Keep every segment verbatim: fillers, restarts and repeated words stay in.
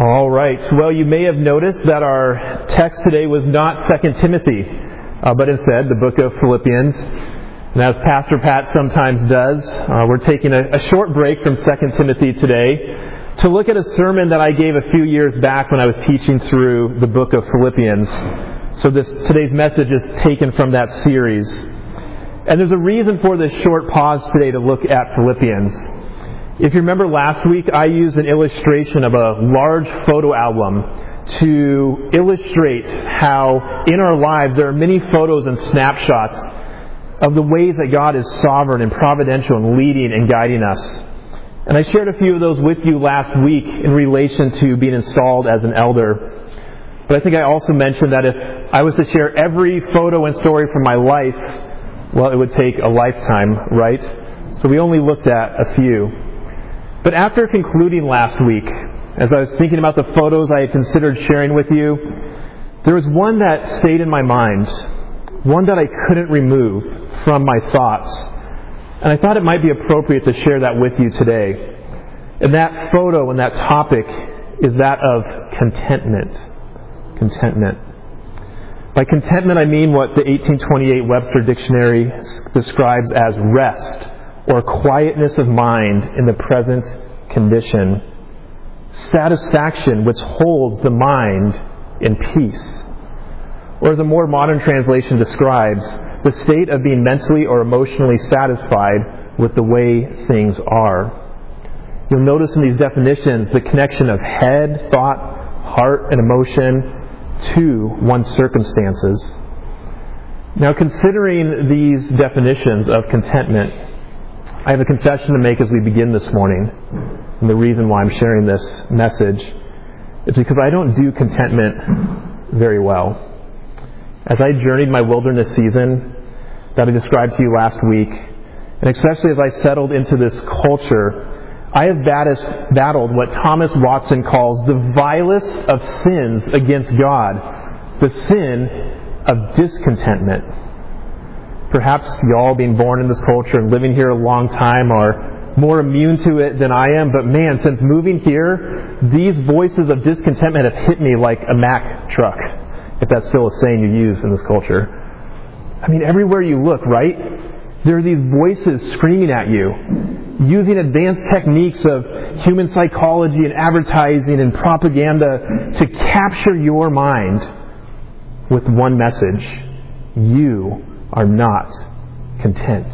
All right. Well, you may have noticed that our text today was not Second Timothy, uh, but instead the book of Philippians. And as Pastor Pat sometimes does, uh, we're taking a, a short break from Second Timothy today to look at a sermon that I gave a few years back when I was teaching through the book of Philippians. So this today's message is taken from that series. And there's a reason for this short pause today to look at Philippians. If you remember last week, I used an illustration of a large photo album to illustrate how in our lives there are many photos and snapshots of the ways that God is sovereign and providential and leading and guiding us. And I shared a few of those with you last week in relation to being installed as an elder. But I think I also mentioned that if I was to share every photo and story from my life, well, it would take a lifetime, right? So we only looked at a few. But after concluding last week, as I was thinking about the photos I had considered sharing with you, there was one that stayed in my mind, one that I couldn't remove from my thoughts. And I thought it might be appropriate to share that with you today. And that photo and that topic is that of contentment. Contentment. By contentment, I mean what the eighteen twenty-eight Webster Dictionary describes as rest, or quietness of mind in the present condition. Satisfaction which holds the mind in peace. Or as a more modern translation describes, the state of being mentally or emotionally satisfied with the way things are. You'll notice in these definitions the connection of head, thought, heart, and emotion to one's circumstances. Now, considering these definitions of contentment, I have a confession to make as we begin this morning. And the reason why I'm sharing this message is because I don't do contentment very well. As I journeyed my wilderness season that I described to you last week, and especially as I settled into this culture, I have battled what Thomas Watson calls the vilest of sins against God, the sin of discontentment. Perhaps y'all being born in this culture and living here a long time are more immune to it than I am. But man, since moving here, these voices of discontentment have hit me like a Mack truck, if that's still a saying you use in this culture. I mean, everywhere you look, right? There are these voices screaming at you, using advanced techniques of human psychology and advertising and propaganda to capture your mind with one message. You are not content.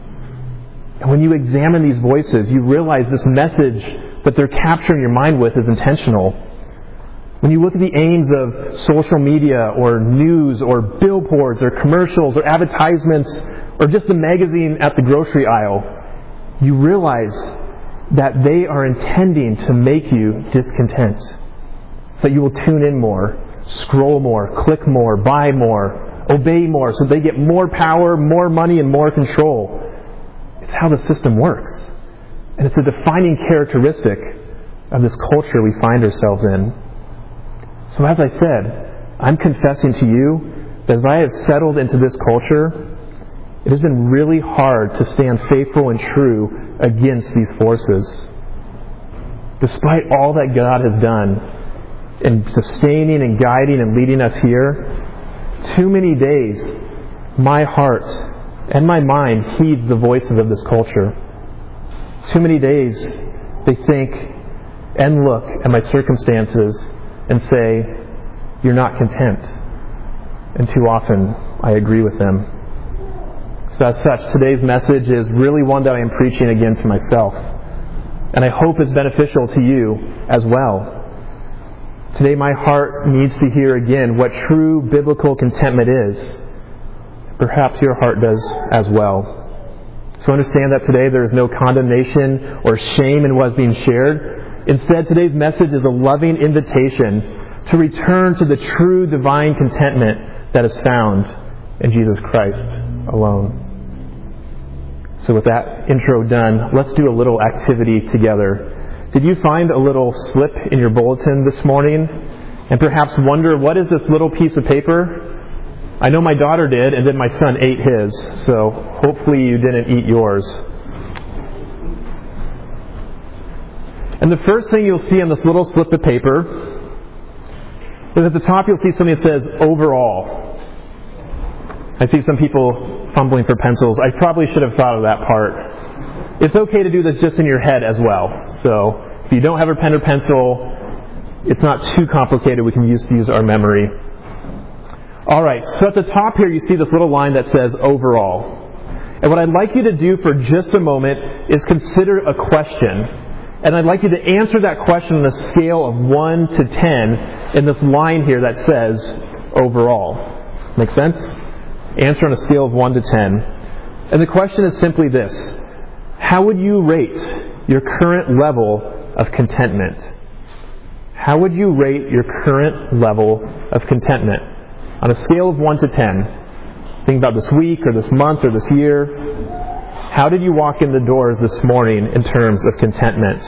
And when you examine these voices, you realize this message that they're capturing your mind with is intentional. When you look at the aims of social media or news or billboards or commercials or advertisements or just the magazine at the grocery aisle, you realize that they are intending to make you discontent. So you will tune in more, scroll more, click more, buy more, obey more, so they get more power, more money, and more control. It's how the system works. And it's a defining characteristic of this culture we find ourselves in. So as I said, I'm confessing to you that as I have settled into this culture, it has been really hard to stand faithful and true against these forces. Despite all that God has done in sustaining and guiding and leading us here, too many days, my heart and my mind heeds the voices of this culture. Too many days, they think and look at my circumstances and say, you're not content. And too often, I agree with them. So as such, today's message is really one that I am preaching again to myself. And I hope it's beneficial to you as well. Today my heart needs to hear again what true biblical contentment is. Perhaps your heart does as well. So understand that today there is no condemnation or shame in what is being shared. Instead, today's message is a loving invitation to return to the true divine contentment that is found in Jesus Christ alone. So with that intro done, let's do a little activity together. Did you find a little slip in your bulletin this morning and perhaps wonder, what is this little piece of paper? I know my daughter did, and then my son ate his, so hopefully you didn't eat yours. And the first thing you'll see on this little slip of paper is at the top you'll see something that says overall. I see some people fumbling for pencils. I probably should have thought of that part. It's okay to do this just in your head as well. So if you don't have a pen or pencil, it's not too complicated. We can use, use our memory. All right, so at the top here you see this little line that says overall. And what I'd like you to do for just a moment is consider a question. And I'd like you to answer that question on a scale of one to ten in this line here that says overall. Make sense? Answer on a scale of one to ten. And the question is simply this. How would you rate your current level of contentment? How would you rate your current level of contentment? On a scale of one to ten. Think about this week or this month or this year. How did you walk in the doors this morning in terms of contentment?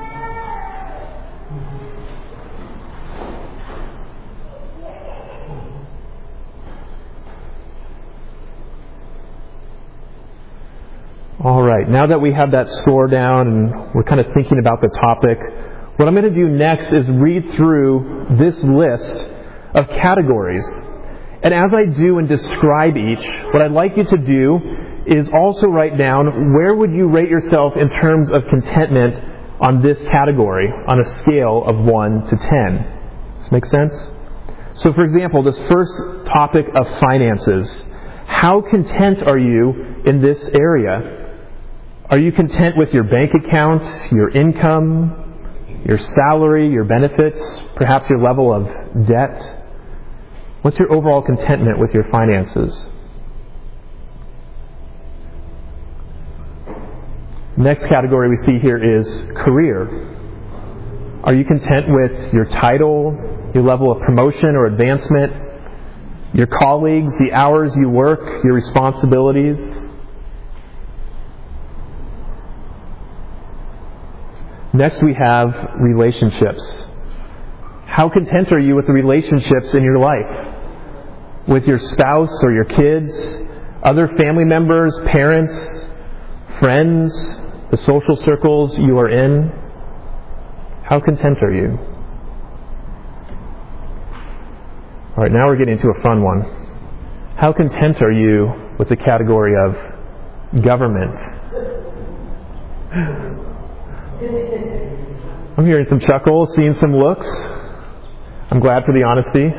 All right, now that we have that score down and we're kind of thinking about the topic, what I'm going to do next is read through this list of categories. And as I do and describe each, what I'd like you to do is also write down where would you rate yourself in terms of contentment on this category on a scale of one to ten. Does this make sense? So for example, this first topic of finances. How content are you in this area? Are you content with your bank account, your income, your salary, your benefits, perhaps your level of debt? What's your overall contentment with your finances? Next category we see here is career. Are you content with your title, your level of promotion or advancement, your colleagues, the hours you work, your responsibilities? Next we have relationships. How content are you with the relationships in your life? With your spouse or your kids, other family members, parents, friends, the social circles you are in? How content are you? All right, now we're getting into a fun one. How content are you with the category of government? I'm hearing some chuckles, seeing some looks. I'm glad for the honesty.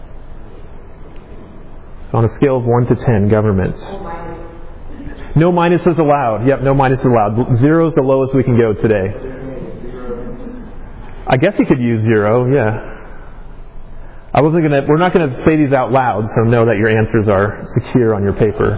So on a scale of one to ten, government. No minuses allowed. Yep, no minuses allowed. Zero is the lowest we can go today. I guess you could use zero, yeah. I wasn't gonna, we're not gonna say these out loud, so know that your answers are secure on your paper.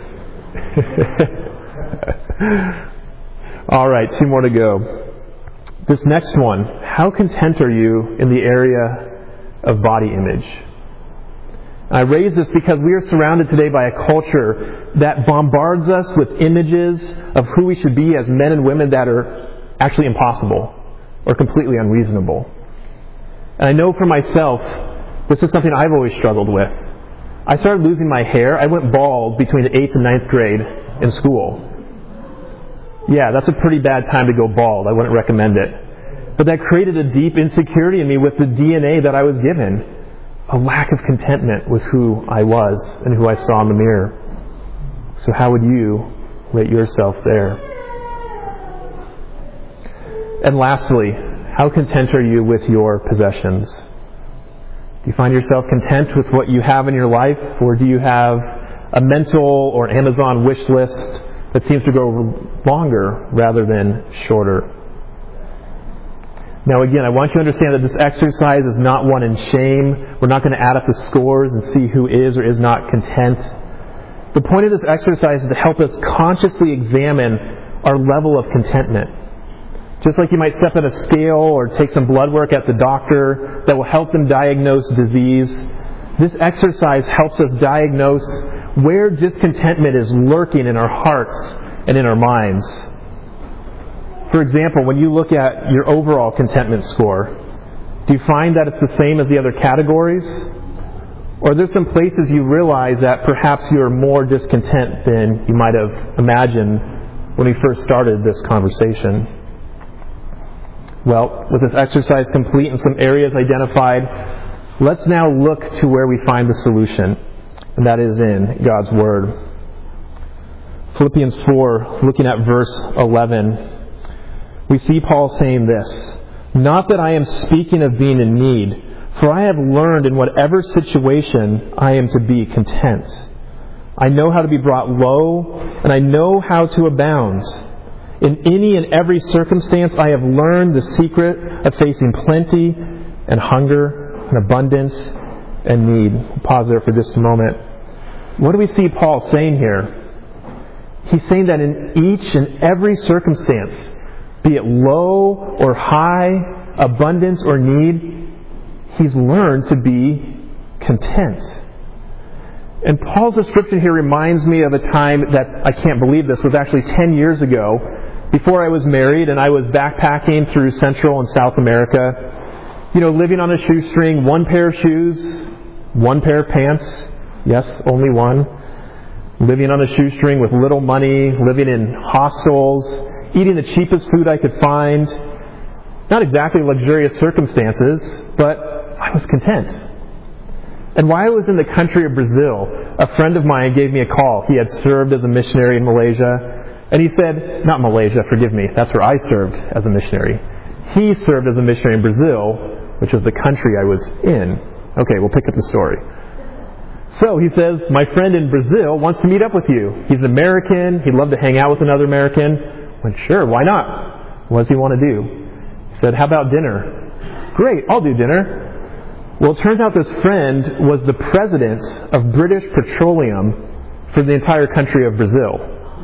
All right, two more to go. This next one, how content are you in the area of body image? I raise this because we are surrounded today by a culture that bombards us with images of who we should be as men and women that are actually impossible or completely unreasonable. And I know for myself, this is something I've always struggled with. I started losing my hair. I went bald between the eighth and ninth grade in school. Yeah, that's a pretty bad time to go bald. I wouldn't recommend it. But that created a deep insecurity in me with the D N A that I was given. A lack of contentment with who I was and who I saw in the mirror. So how would you rate yourself there? And lastly, how content are you with your possessions? Do you find yourself content with what you have in your life, or do you have a mental or Amazon wish list that seems to go longer rather than shorter? Now again, I want you to understand that this exercise is not one in shame. We're not going to add up the scores and see who is or is not content. The point of this exercise is to help us consciously examine our level of contentment. Just like you might step on a scale or take some blood work at the doctor that will help them diagnose disease, this exercise helps us diagnose where discontentment is lurking in our hearts and in our minds. For example, when you look at your overall contentment score, do you find that it's the same as the other categories? Or are there some places you realize that perhaps you're more discontent than you might have imagined when we first started this conversation? Well, with this exercise complete and some areas identified, let's now look to where we find the solution, and that is in God's Word. Philippians four, looking at verse eleven, we see Paul saying this, "Not that I am speaking of being in need, for I have learned in whatever situation I am to be content. I know how to be brought low, and I know how to abound. In any and every circumstance I have learned the secret of facing plenty and hunger and abundance and need." We'll pause there for just a moment. What do we see Paul saying here? He's saying that in each and every circumstance, be it low or high, abundance or need, he's learned to be content. And Paul's description here reminds me of a time that, I can't believe this, was actually ten years ago, before I was married and I was backpacking through Central and South America. You know, living on a shoestring, one pair of shoes, one pair of pants, yes, only one. Living on a shoestring with little money, living in hostels, eating the cheapest food I could find. Not exactly luxurious circumstances, but I was content. And while I was in the country of Brazil, a friend of mine gave me a call. He had served as a missionary in Malaysia. And he said, not Malaysia, forgive me, that's where I served as a missionary. He served as a missionary in Brazil, which was the country I was in. Okay, we'll pick up the story. So he says, my friend in Brazil wants to meet up with you. He's an American. He'd love to hang out with another American. I went, sure, why not? What does he want to do? He said, how about dinner? Great, I'll do dinner. Well, it turns out this friend was the president of British Petroleum for the entire country of Brazil.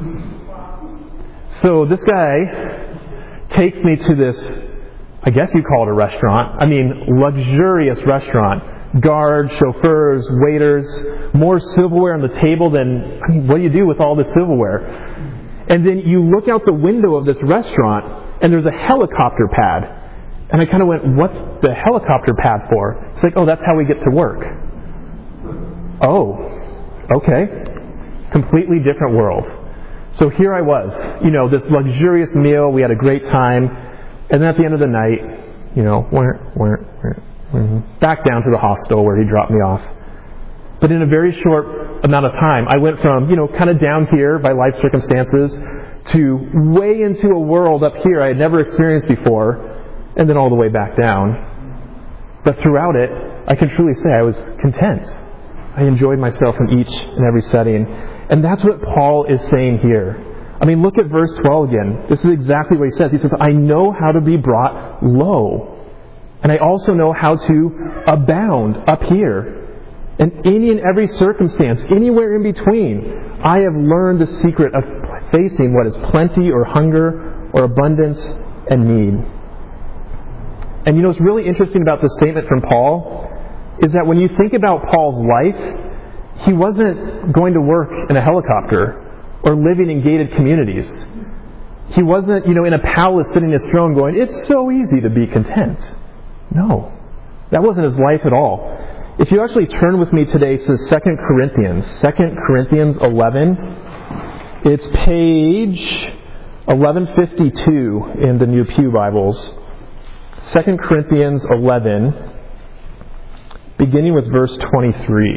So this guy takes me to this, I guess you call it a restaurant. I mean, luxurious restaurant. Guards, chauffeurs, waiters, more silverware on the table than, I mean, what do you do with all this silverware? And then you look out the window of this restaurant and there's a helicopter pad. And I kind of went, what's the helicopter pad for? It's like, oh, that's how we get to work. Oh, okay. Completely different world. So here I was, you know, this luxurious meal. We had a great time. And then at the end of the night, you know, where, where, where, back down to the hostel where he dropped me off. But in a very short amount of time, I went from, you know, kind of down here by life circumstances to way into a world up here I had never experienced before. And then all the way back down. But throughout it, I can truly say I was content. I enjoyed myself in each and every setting. And that's what Paul is saying here. I mean, look at verse twelve again. This is exactly what he says. He says, I know how to be brought low. And I also know how to abound up here. In any and every circumstance, anywhere in between, I have learned the secret of facing what is plenty or hunger or abundance and need. And you know what's really interesting about this statement from Paul is that when you think about Paul's life, he wasn't going to work in a helicopter or living in gated communities. He wasn't, you know, in a palace sitting in his throne going, it's so easy to be content. No, that wasn't his life at all. If you actually turn with me today to Second Corinthians, Second Corinthians eleven, it's page eleven fifty-two in the New Pew Bibles. Second Corinthians eleven, beginning with verse twenty-three.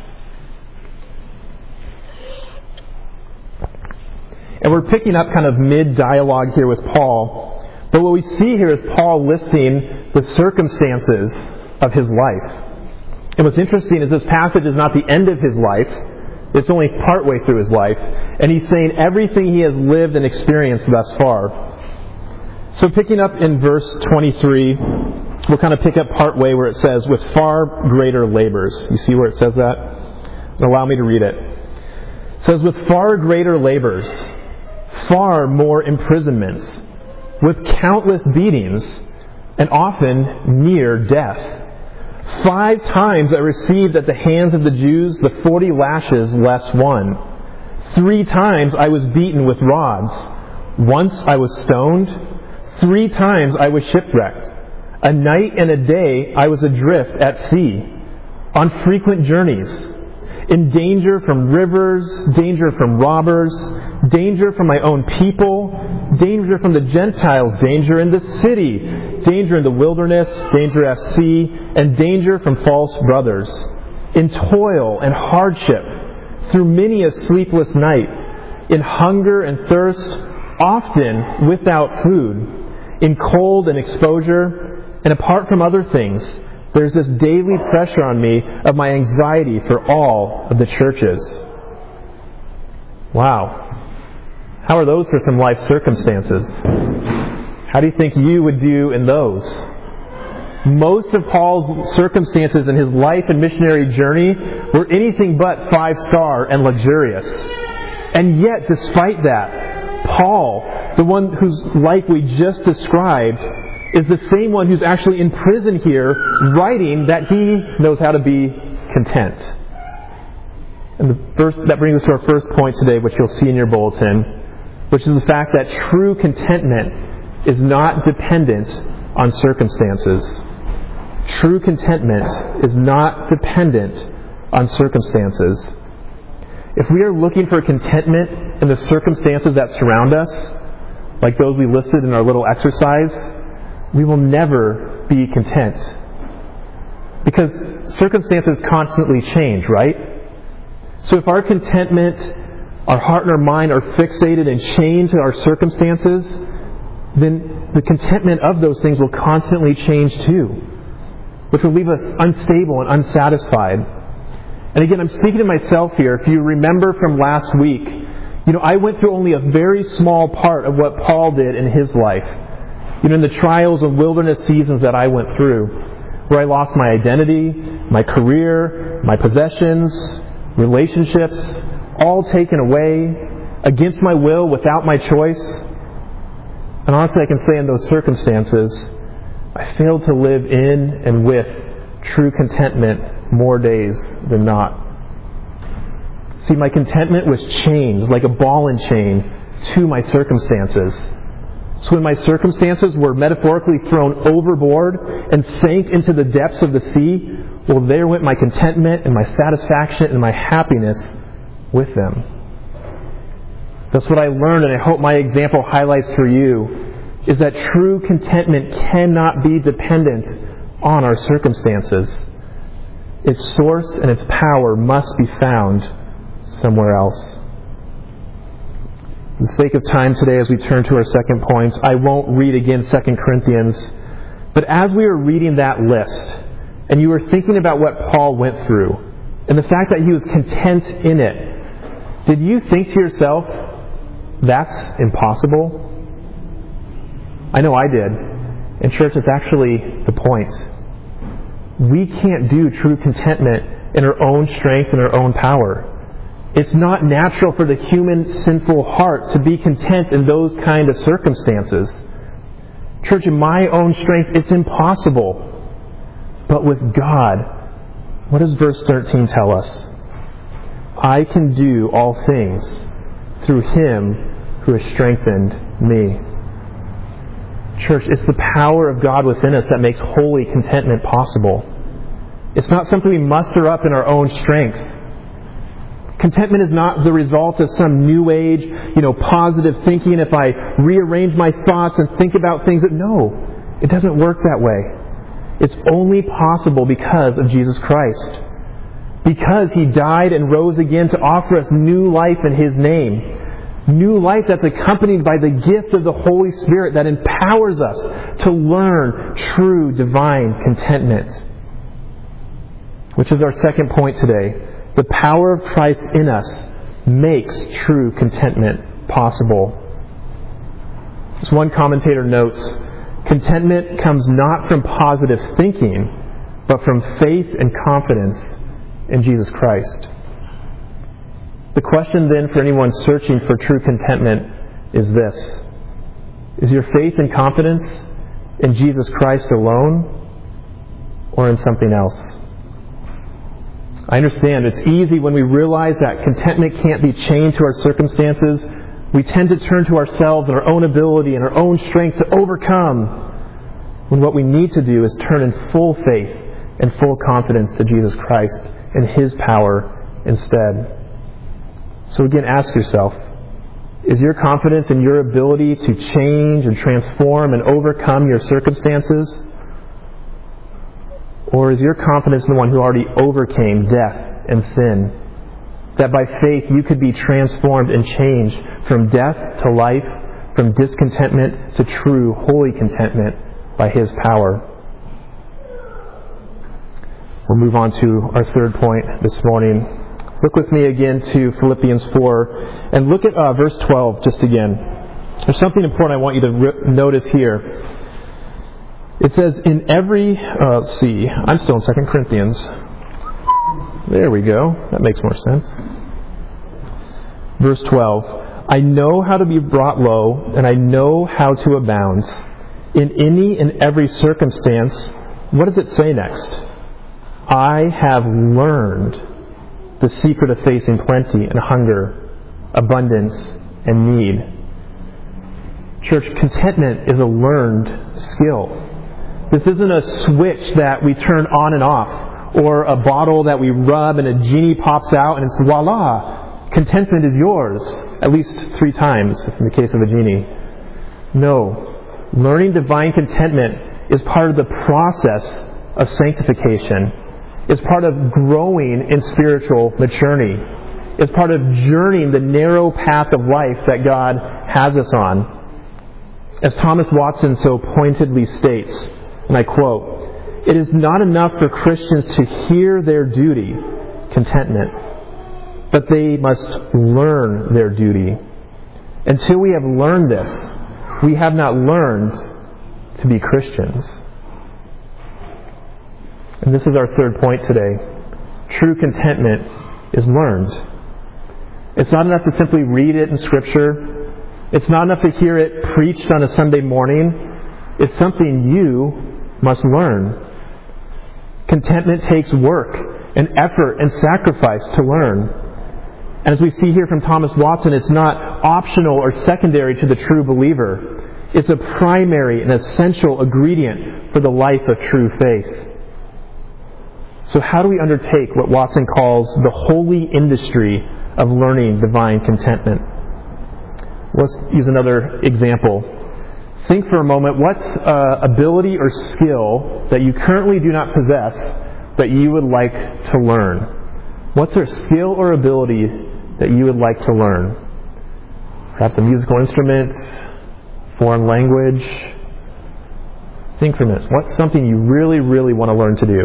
And we're picking up kind of mid-dialogue here with Paul. But what we see here is Paul listing the circumstances of his life. And what's interesting is this passage is not the end of his life. It's only partway through his life. And he's saying everything he has lived and experienced thus far. So picking up in verse twenty-three, we'll kind of pick up part way where it says, with far greater labors. You see where it says that? Allow me to read it. It says, with far greater labors, far more imprisonments, with countless beatings, and often near death. Five times I received at the hands of the Jews the forty lashes less one. Three times I was beaten with rods. Once I was stoned. Three times I was shipwrecked. A night and a day I was adrift at sea, on frequent journeys, in danger from rivers, danger from robbers, danger from my own people, danger from the Gentiles, danger in the city, danger in the wilderness, danger at sea, and danger from false brothers. In toil and hardship, through many a sleepless night, in hunger and thirst, often without food, in cold and exposure, and apart from other things, there's this daily pressure on me of my anxiety for all of the churches. Wow. How are those for some life circumstances? How do you think you would do in those? Most of Paul's circumstances in his life and missionary journey were anything but five-star and luxurious. And yet, despite that, Paul, the one whose life we just described, is the same one who's actually in prison here, writing that he knows how to be content. And the first, that brings us to our first point today, which you'll see in your bulletin, which is the fact that true contentment is not dependent on circumstances. True contentment is not dependent on circumstances. If we are looking for contentment in the circumstances that surround us, like those we listed in our little exercise, we will never be content. Because circumstances constantly change, right? So if our contentment, our heart and our mind are fixated and chained to our circumstances, then the contentment of those things will constantly change too, which will leave us unstable and unsatisfied. And again, I'm speaking to myself here. If you remember from last week, you know, I went through only a very small part of what Paul did in his life. You know, in the trials and wilderness seasons that I went through, where I lost my identity, my career, my possessions, relationships, all taken away against my will, without my choice. And honestly, I can say in those circumstances, I failed to live in and with true contentment more days than not. See, my contentment was chained like a ball and chain to my circumstances. So when my circumstances were metaphorically thrown overboard and sank into the depths of the sea, well, there went my contentment and my satisfaction and my happiness with them. That's what I learned, and I hope my example highlights for you, is that true contentment cannot be dependent on our circumstances. Its source and its power must be found somewhere else. For the sake of time today, as we turn to our second point, I won't read again Second Corinthians, but as we were reading that list, and you were thinking about what Paul went through, and the fact that he was content in it, did you think to yourself, that's impossible? I know I did. And church, it's actually the point. We can't do true contentment in our own strength and our own power. It's not natural for the human sinful heart to be content in those kind of circumstances. Church, in my own strength, it's impossible. But with God, what does verse thirteen tell us? I can do all things through Him who has strengthened me. Church, it's the power of God within us that makes holy contentment possible. It's not something we muster up in our own strength. Contentment is not the result of some new age, you know, positive thinking. If I rearrange my thoughts and think about things that, no, it doesn't work that way. It's only possible because of Jesus Christ. Because He died and rose again to offer us new life in His name. New life that's accompanied by the gift of the Holy Spirit that empowers us to learn true divine contentment. Which is our second point today. The power of Christ in us makes true contentment possible. As one commentator notes, contentment comes not from positive thinking, but from faith and confidence in Jesus Christ. The question then for anyone searching for true contentment is this: is your faith and confidence in Jesus Christ alone, or in something else? I understand it's easy when we realize that contentment can't be chained to our circumstances. We tend to turn to ourselves and our own ability and our own strength to overcome, when what we need to do is turn in full faith and full confidence to Jesus Christ and His power instead. So again, ask yourself, Is your confidence in your ability to change and transform and overcome your circumstances? Or is your confidence in the one who already overcame death and sin? That by faith you could be transformed and changed from death to life, from discontentment to true, holy contentment by His power. We'll move on to our third point this morning. Look with me again to Philippians four and look at uh, verse twelve just again. There's something important I want you to re- notice here. It says, in every, uh, let's see, I'm still in Second Corinthians. There we go. That makes more sense. Verse twelve. I know how to be brought low, and I know how to abound. In any and every circumstance, what does it say next? I have learned the secret of facing plenty and hunger, abundance and need. Church, contentment is a learned skill. This isn't a switch that we turn on and off, or a bottle that we rub and a genie pops out and it's voila, contentment is yours, at least three times in the case of a genie. No. Learning divine contentment is part of the process of sanctification. It's part of growing in spiritual maturity. It's part of journeying the narrow path of life that God has us on. As Thomas Watson so pointedly states, and I quote, "It is not enough for Christians to hear their duty, contentment, but they must learn their duty. Until we have learned this, we have not learned to be Christians." And this is our third point today. True contentment is learned. It's not enough to simply read it in Scripture. It's not enough to hear it preached on a Sunday morning. It's something you must learn. Contentment takes work and effort and sacrifice to learn. And as we see here from Thomas Watson, it's not optional or secondary to the true believer. It's a primary and essential ingredient for the life of true faith. So how do we undertake what Watson calls the holy industry of learning divine contentment? Let's use another example. Think for a moment, what uh, ability or skill that you currently do not possess that you would like to learn? What's a skill or ability that you would like to learn? Perhaps a musical instrument, foreign language. Think for a minute. What's something you really, really want to learn to do?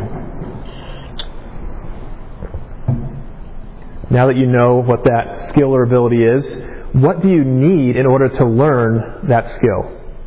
Now that you know what that skill or ability is, what do you need in order to learn that skill?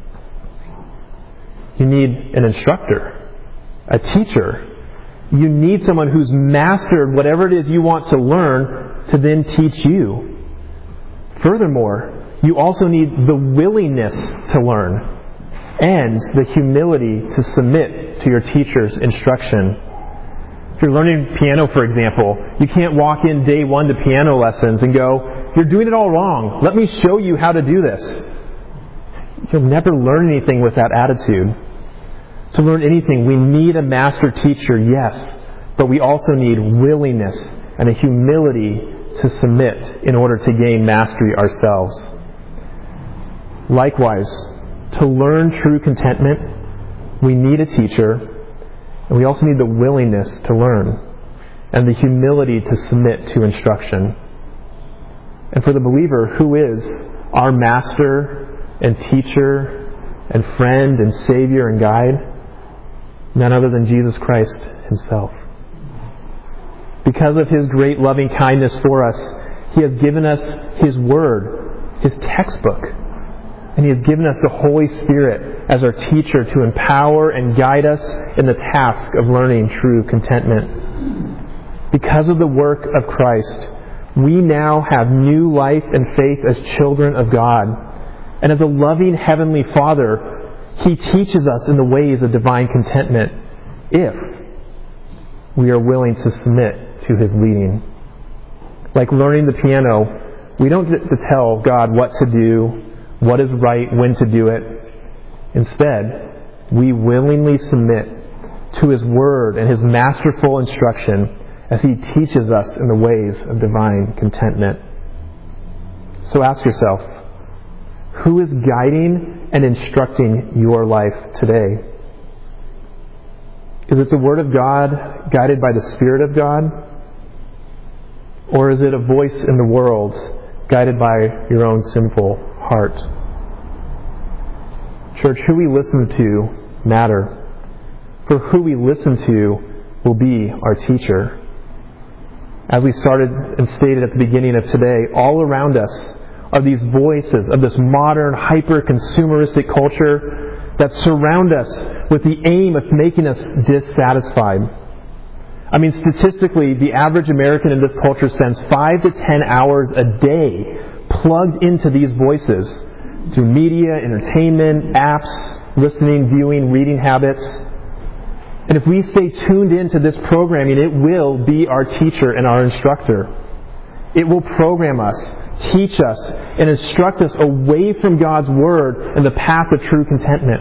You need an instructor, a teacher. You need someone who's mastered whatever it is you want to learn to then teach you. Furthermore, you also need the willingness to learn and the humility to submit to your teacher's instruction. If you're learning piano, for example, you can't walk in day one to piano lessons and go, "You're doing it all wrong. Let me show you how to do this." You'll never learn anything with that attitude. To learn anything, we need a master teacher, yes, but we also need willingness and a humility to submit in order to gain mastery ourselves. Likewise, to learn true contentment, we need a teacher, and we also need the willingness to learn and the humility to submit to instruction. And for the believer, who is our master and teacher and friend and Savior and guide? None other than Jesus Christ Himself. Because of His great loving kindness for us, He has given us His Word, His textbook. And He has given us the Holy Spirit as our teacher to empower and guide us in the task of learning true contentment. Because of the work of Christ, we now have new life and faith as children of God. And as a loving Heavenly Father, He teaches us in the ways of divine contentment if we are willing to submit to His leading. Like learning the piano, we don't get to tell God what to do, what is right, when to do it. Instead, we willingly submit to His Word and His masterful instruction as He teaches us in the ways of divine contentment. So ask yourself, Who is guiding and instructing your life today? Is it the Word of God guided by the Spirit of God? Or is it a voice in the world guided by your own sinful heart? Church, who we listen to matter. For who we listen to will be our teacher. As we started and stated at the beginning of today, all around us are these voices of this modern, hyper-consumeristic culture that surround us with the aim of making us dissatisfied. I mean, statistically, the average American in this culture spends five to ten hours a day plugged into these voices through media, entertainment, apps, listening, viewing, reading habits. And if we stay tuned into this programming, it will be our teacher and our instructor. It will program us, teach us, and instruct us away from God's Word and the path of true contentment.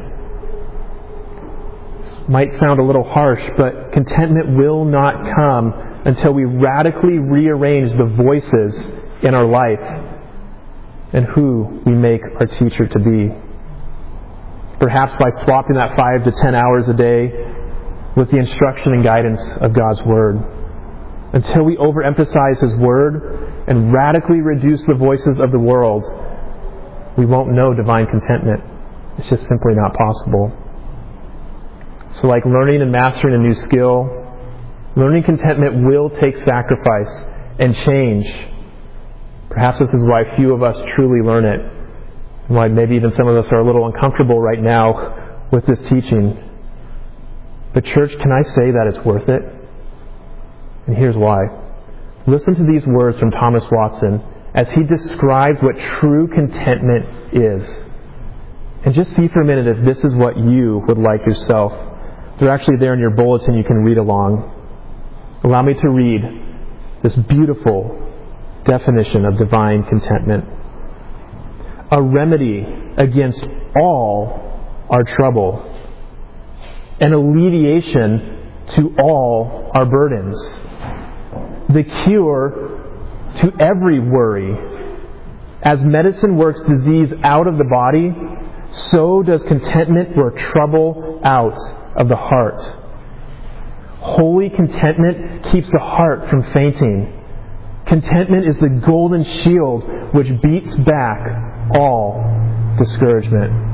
This might sound a little harsh, but contentment will not come until we radically rearrange the voices in our life and who we make our teacher to be. Perhaps by swapping that five to ten hours a day with the instruction and guidance of God's Word. Until we overemphasize His Word and radically reduce the voices of the world, we won't know divine contentment. It's just simply not possible. So like learning and mastering a new skill, learning contentment will take sacrifice and change. Perhaps this is why few of us truly learn it, and why maybe even some of us are a little uncomfortable right now with this teaching. But church, can I say that it's worth it? And here's why. Listen to these words from Thomas Watson as he describes what true contentment is. And just see for a minute if this is what you would like yourself. They're actually there in your bulletin. You can read along. Allow me to read this beautiful definition of divine contentment. A remedy against all our trouble. An alleviation to all our burdens. The cure to every worry. As medicine works disease out of the body, so does contentment work trouble out of the heart. Holy contentment keeps the heart from fainting. Contentment is the golden shield which beats back all discouragement.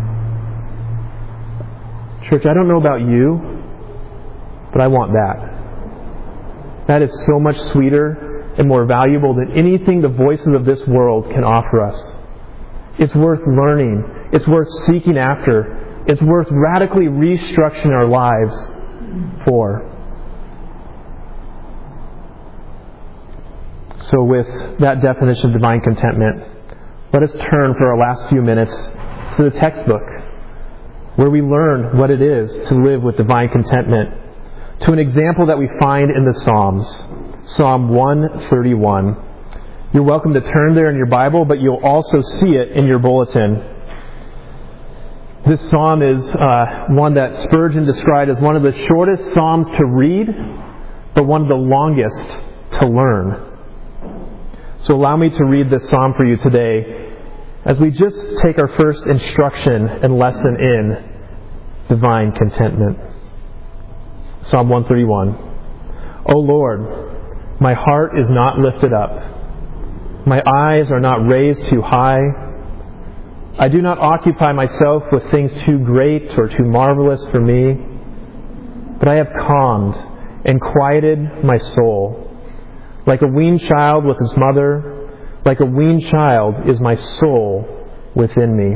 Church, I don't know about you, but I want that. That is so much sweeter and more valuable than anything the voices of this world can offer us. It's worth learning. It's worth seeking after. It's worth radically restructuring our lives for. So with that definition of divine contentment, let us turn for our last few minutes to the textbook, where we learn what it is to live with divine contentment, to an example that we find in the Psalms, Psalm one thirty-one. You're welcome to turn there in your Bible, but you'll also see it in your bulletin. This psalm is uh, one that Spurgeon described as one of the shortest psalms to read, but one of the longest to learn. So allow me to read this psalm for you today as we just take our first instruction and lesson in divine contentment. Psalm one thirty-one. O Lord, my heart is not lifted up. My eyes are not raised too high. I do not occupy myself with things too great or too marvelous for me, but I have calmed and quieted my soul. Like a weaned child with his mother, like a weaned child is my soul within me.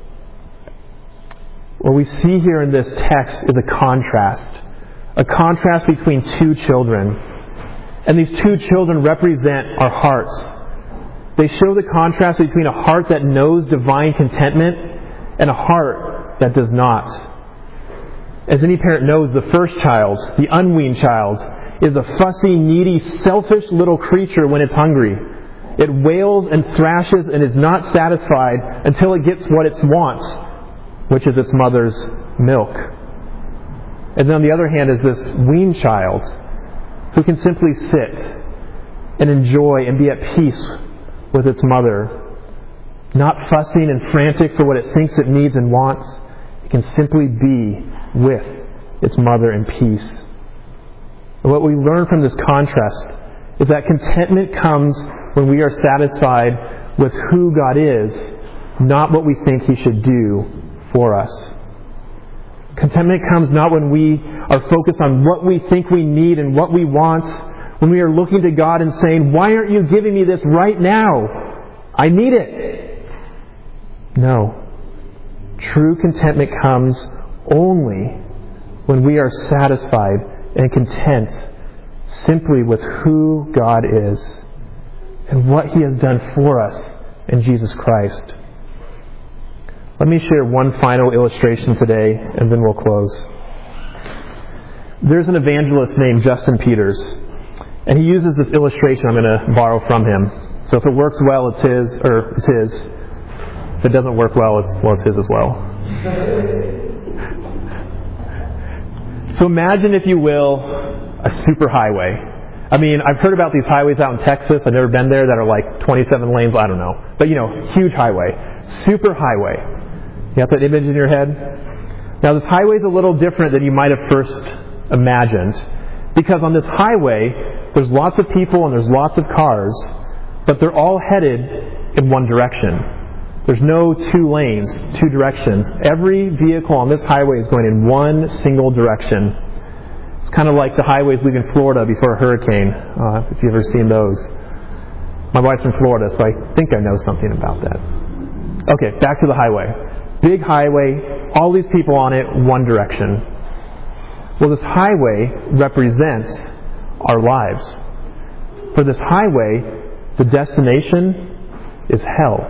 What we see here in this text is a contrast. A contrast between two children. And these two children represent our hearts. They show the contrast between a heart that knows divine contentment and a heart that does not. As any parent knows, the first child, the unweaned child, is a fussy, needy, selfish little creature when it's hungry. It wails and thrashes and is not satisfied until it gets what it wants, which is its mother's milk. And then on the other hand is this weaned child who can simply sit and enjoy and be at peace with its mother. not fussing and frantic for what it thinks it needs and wants. It can simply be with its mother in peace. And what we learn from this contrast is that contentment comes when we are satisfied with who God is, not what we think He should do for us. Contentment comes not when we are focused on what we think we need and what we want, when we are looking to God and saying, "Why aren't you giving me this right now? I need it." No. True contentment comes only when we are satisfied and content simply with who God is and what He has done for us in Jesus Christ. Let me share one final illustration today, and then we'll close. There's an evangelist named Justin Peters, and he uses this illustration I'm going to borrow from him. So if it works well, it's his, or it's his. If it doesn't work well, it's, well, it's his as well. So imagine, if you will, a superhighway. I mean, I've heard about these highways out in Texas. I've never been there, that are like twenty-seven lanes. I don't know. But, you know, huge highway. Superhighway. You have that image in your head? Now, this highway is a little different than you might have first imagined. Because on this highway, there's lots of people and there's lots of cars, but they're all headed in one direction. There's no two lanes, two directions. Every vehicle on this highway is going in one single direction. It's kind of like the highways leaving Florida before a hurricane, uh, if you've ever seen those. My wife's from Florida, so I think I know something about that. Okay, back to the highway. Big highway, all these people on it, one direction. Well, this highway represents our lives. For this highway, the destination is hell.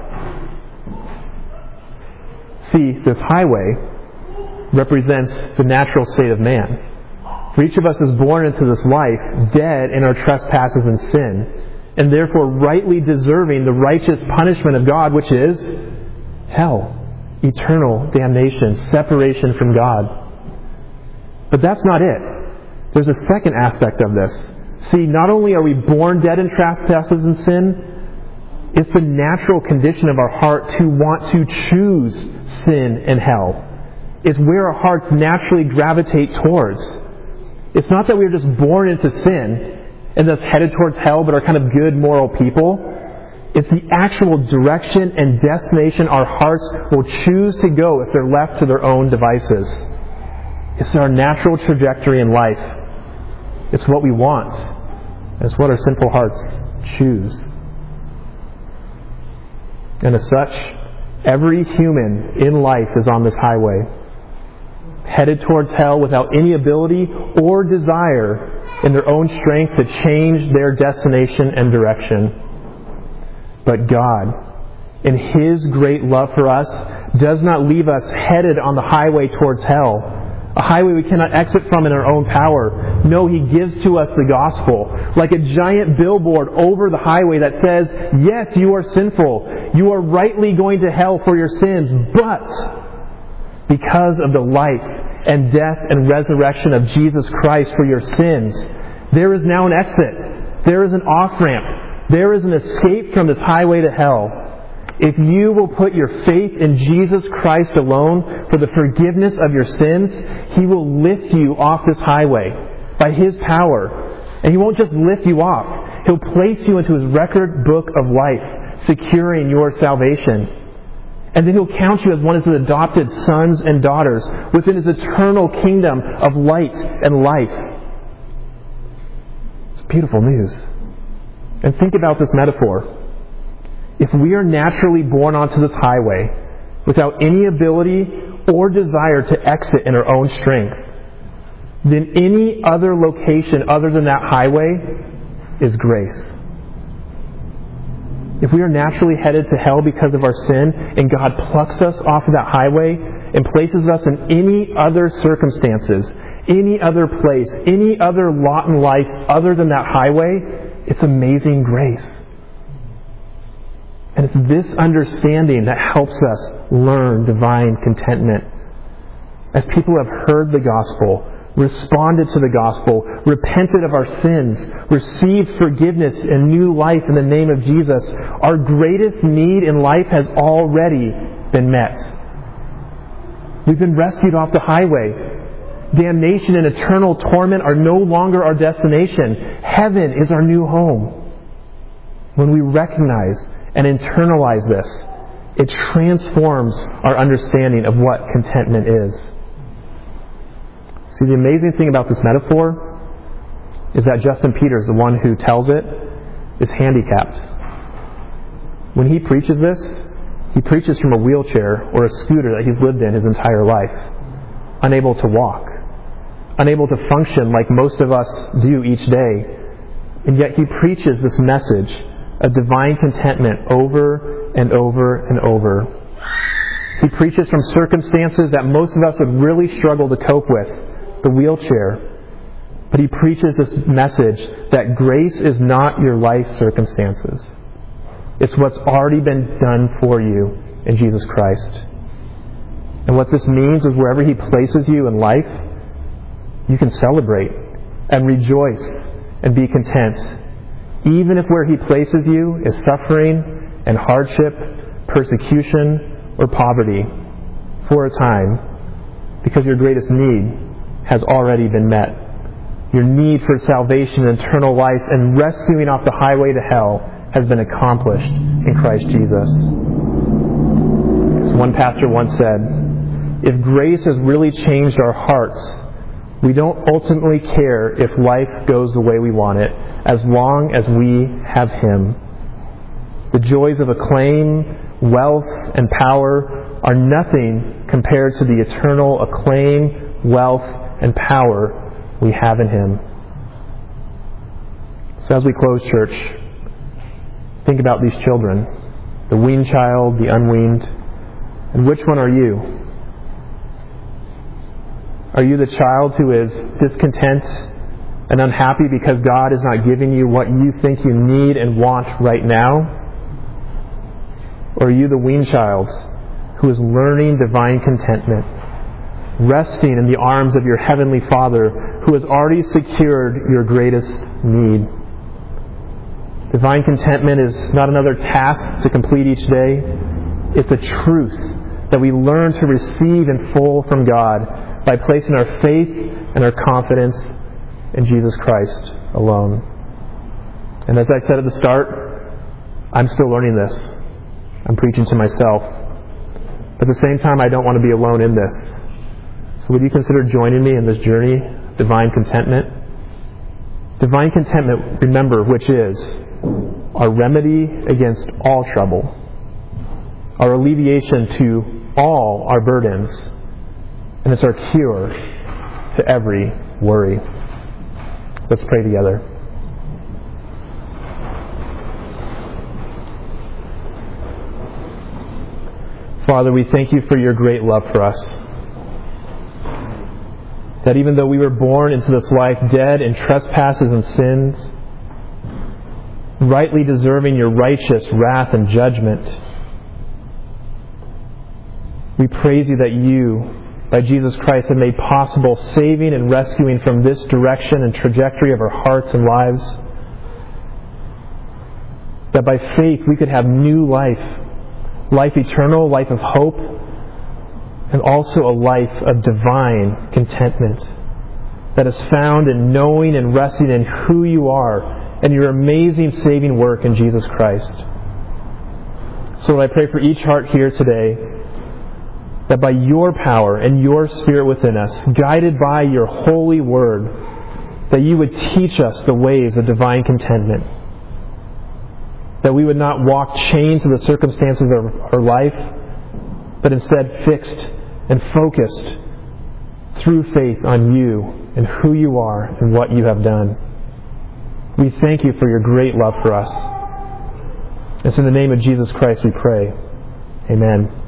See, this highway represents the natural state of man. For each of us is born into this life dead in our trespasses and sin, and therefore rightly deserving the righteous punishment of God, which is hell. Eternal damnation, separation from God. But that's not it. There's a second aspect of this. See, not only are we born dead in trespasses and sin, it's the natural condition of our heart to want to choose sin and hell. It's where our hearts naturally gravitate towards. It's not that we're just born into sin and thus headed towards hell but are kind of good moral people. It's the actual direction and destination our hearts will choose to go if they're left to their own devices. It's our natural trajectory in life. It's what we want. It's what our sinful hearts choose. And as such, every human in life is on this highway, headed towards hell without any ability or desire in their own strength to change their destination and direction. But God, in His great love for us, does not leave us headed on the highway towards hell, a highway we cannot exit from in our own power. No, He gives to us the gospel, like a giant billboard over the highway that says, yes, you are sinful. You are rightly going to hell for your sins, but because of the life and death and resurrection of Jesus Christ for your sins, there is now an exit. There is an off-ramp. There is an escape from this highway to hell. If you will put your faith in Jesus Christ alone for the forgiveness of your sins, He will lift you off this highway by His power. And He won't just lift you off. He'll place you into His record book of life, securing your salvation. And then He'll count you as one of His adopted sons and daughters within His eternal kingdom of light and life. It's beautiful news. And think about this metaphor. If we are naturally born onto this highway without any ability or desire to exit in our own strength, then any other location other than that highway is grace. If we are naturally headed to hell because of our sin, and God plucks us off of that highway and places us in any other circumstances, any other place, any other lot in life other than that highway, it's amazing grace. And it's this understanding that helps us learn divine contentment. As people have heard the gospel, responded to the gospel, repented of our sins, received forgiveness and new life in the name of Jesus, our greatest need in life has already been met. We've been rescued off the highway. Damnation and eternal torment are no longer our destination. Heaven is our new home. When we recognize and internalize this, it transforms our understanding of what contentment is. See, the amazing thing about this metaphor is that Justin Peters, the one who tells it, is handicapped. When he preaches this, he preaches from a wheelchair or a scooter that he's lived in his entire life, unable to walk, unable to function like most of us do each day. And yet he preaches this message of divine contentment over and over and over. He preaches from circumstances that most of us would really struggle to cope with, the wheelchair. But he preaches this message that grace is not your life circumstances. It's what's already been done for you in Jesus Christ. And what this means is wherever he places you in life, you can celebrate and rejoice and be content, even if where he places you is suffering and hardship, persecution, or poverty for a time, because your greatest need has already been met. Your need for salvation and eternal life and rescuing off the highway to hell has been accomplished in Christ Jesus. As one pastor once said, if grace has really changed our hearts, we don't ultimately care if life goes the way we want it, as long as we have Him. The joys of acclaim, wealth, and power are nothing compared to the eternal acclaim, wealth, and power we have in Him. So as we close, church, think about these children, the weaned child, the unweaned, and which one are you? Are you the child who is discontent and unhappy because God is not giving you what you think you need and want right now? Or are you the weaned child who is learning divine contentment, resting in the arms of your Heavenly Father who has already secured your greatest need? Divine contentment is not another task to complete each day. It's a truth that we learn to receive in full from God by placing our faith and our confidence in Jesus Christ alone. And as I said at the start, I'm still learning this. I'm preaching to myself. But at the same time, I don't want to be alone in this. So would you consider joining me in this journey, divine contentment? Divine contentment, remember, which is our remedy against all trouble, our alleviation to all our burdens, and it's our cure to every worry. Let's pray together. Father, we thank you for your great love for us. That even though we were born into this life dead in trespasses and sins, rightly deserving your righteous wrath and judgment, we praise you that you, by Jesus Christ, have made possible saving and rescuing from this direction and trajectory of our hearts and lives. That by faith we could have new life, life eternal, life of hope, and also a life of divine contentment that is found in knowing and resting in who you are and your amazing saving work in Jesus Christ. So I pray for each heart here today that by your power and your Spirit within us, guided by your holy word, that you would teach us the ways of divine contentment. That we would not walk chained to the circumstances of our life, but instead fixed and focused through faith on you and who you are and what you have done. We thank you for your great love for us. It's in the name of Jesus Christ we pray. Amen.